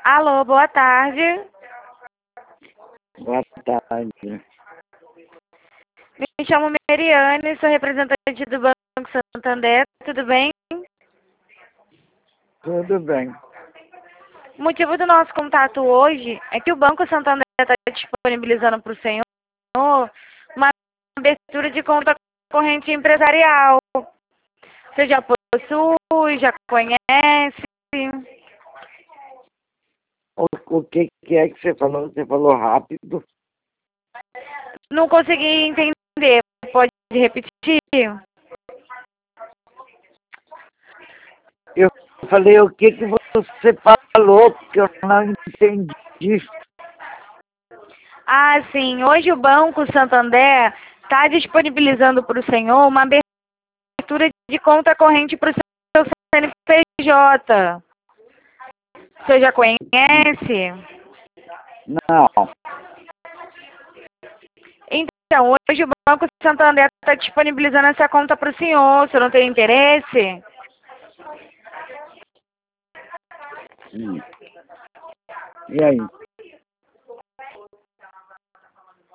Alô, boa tarde. Boa tarde. Me chamo Mariane, sou representante do Banco Santander, tudo bem? Tudo bem. O motivo do nosso contato hoje é que o Banco Santander está disponibilizando para o senhor uma abertura de conta corrente empresarial. Você já possui, já conhece? O que é que você falou? Você falou rápido? Não consegui entender, pode repetir? Eu falei o que você falou, porque eu não entendi. Ah, sim. Hoje o Banco Santander está disponibilizando para o senhor uma abertura de conta corrente para o seu CNPJ. O senhor já conhece? Não, Então, hoje o Banco Santander está disponibilizando essa conta para o senhor. O senhor não tem interesse? e aí?